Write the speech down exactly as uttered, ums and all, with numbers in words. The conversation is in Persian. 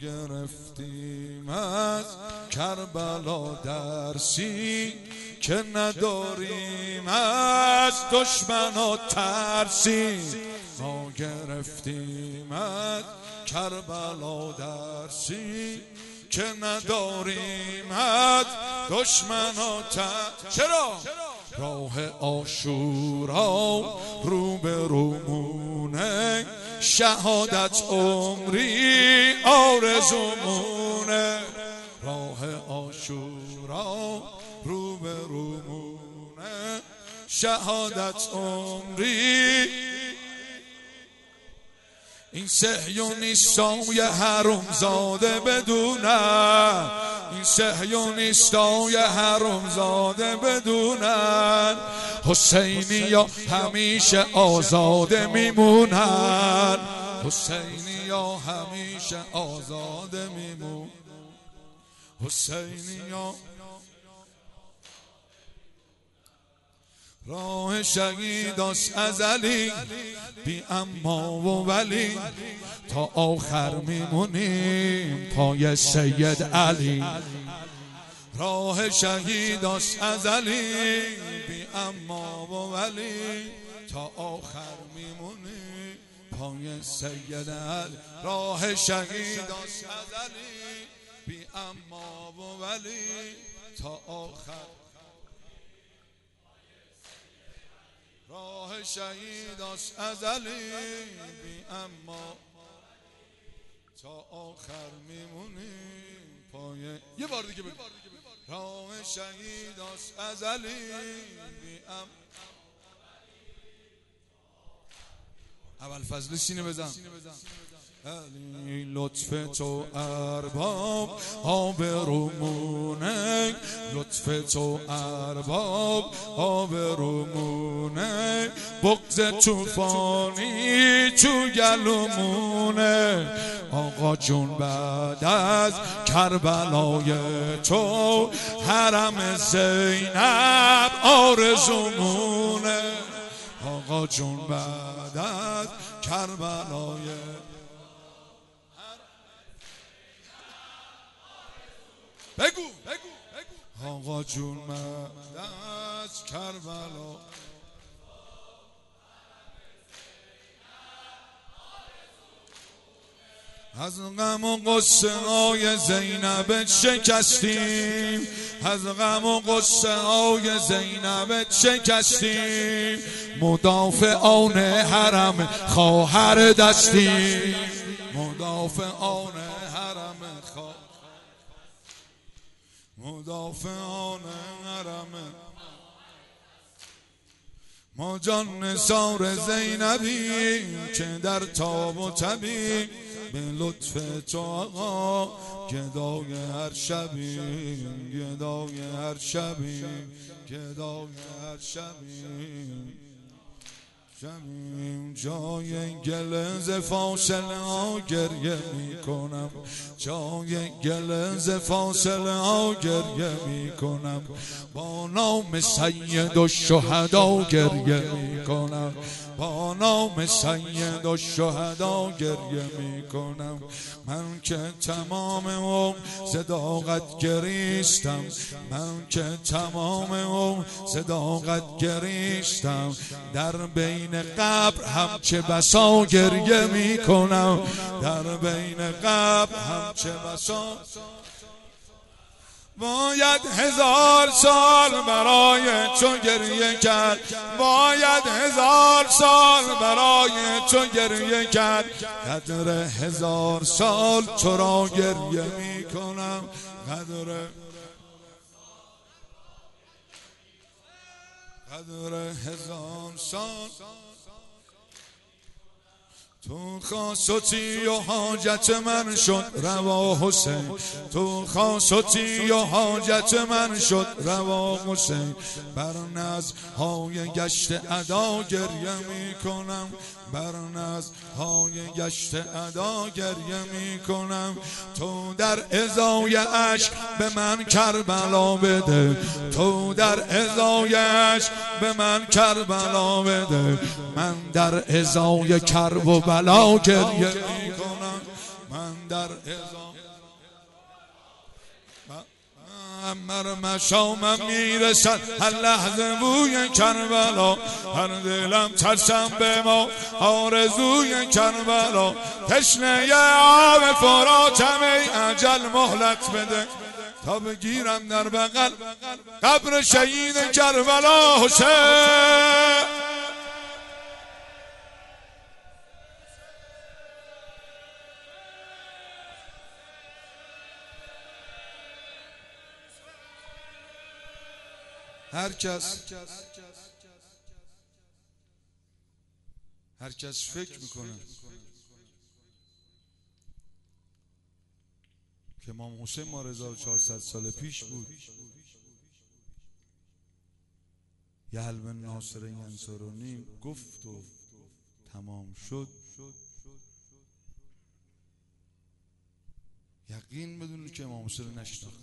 گرفتیم از کربلا درسی که نداریم از دشمنا ترسی. ما گرفتیم از کربلا درسی که نداریم از دشمنا ترسی. چرا؟ راه عاشورا رو به رومونه، شهادت عمری آرزومونه. راه عاشورا رو به رومونه، شهادت عمری. این صهیونیستای حرومزاده بدونن، این صهیونیستای حرومزاده بدونن، حسینیا همیشه آزاده میمونن. حسینیا همیشه آزاده میمونن. حسینیا راه شهیداست ازلی، بی اما و ولی تا آخر میمونیم پای سید علی. راه شهیداست ازلی، بی اما و ولی تا آخر میمونیم پای سید علی. راه شهیداست ازلی، بی اما و ولی تا آخر. راه شهیداست ازلی، بی اما تا آخر میمونیم پای. یه بار دیگه بگو. راه شهیداست ازلی، بی ام. اول فضل سینه بزن. علی لطف تو ارباب آبرومونه، لطف تو ارباب آبرومونه، بغض توفانی تو گلومونه. آقا جون بعد از کربلای تو حرم زینب آرزومونه. آقا جون بعد از کربلای بگو بگو بگو. آقا جون بعد از کربلا از غم و غصه های زینب شکستیم، از غم و غصه های زینب شکستیم، مدافعان حرم خواهر دستیم، مدافعان حرم خواهر، مدافعان حرم. ما جان نثار زینبیم که در تاب و تبیم، به لطف تو آقا گدای هر شبیم، گدای هر شبیم، گدای هر شبیم. شبیم جای گله ز فاصله ها گریه می کنم، جای گله ز فاصله ها گریه می کنم، با نام سید الشهدا گریه می کنم، با نام سید الشهدا گریه می کنم. من که تمام عمر صداقت گریستم، من که تمام عمر صداقت گریستم، در بین قبر هم چه بسا گریه می کنم، در بین قبر هم چه بسا. باید هزار سال برای تو گریه کرد، باید هزار سال برای تو گریه کرد، قدر هزار سال تو را گریه می کنم، قدر قدر هزار سال. تو خاصتی و حاجت من شد روا حسین، تو خاصتی و حاجت من شد روا حسین، بر نزهای گشت ادا گریه می کنم، بر نزهای گشت ادا گریه می کنم. تو در ازای عشق به من کربلا بده، تو در ازای عشق به من کربلا بده، من در ازای کرب و بلا گریه می کنم، من در هزار مر مشامم میرسد هر لحظه بوی کربلا، هر دلم چشم به ما آرزوی کربلا. تشنه آب فراتم ای اجل مهلت بده، تا بگیرم در بغل قبر شهید کربلا. حسین هر کس هر کس فکر میکنه که امام حسین ما هزار و چهارصد سال پیش بود، یحیی بن ناصر ینصرانی گفت و تمام شد، یقین بدونید که امام حسین نشناخت.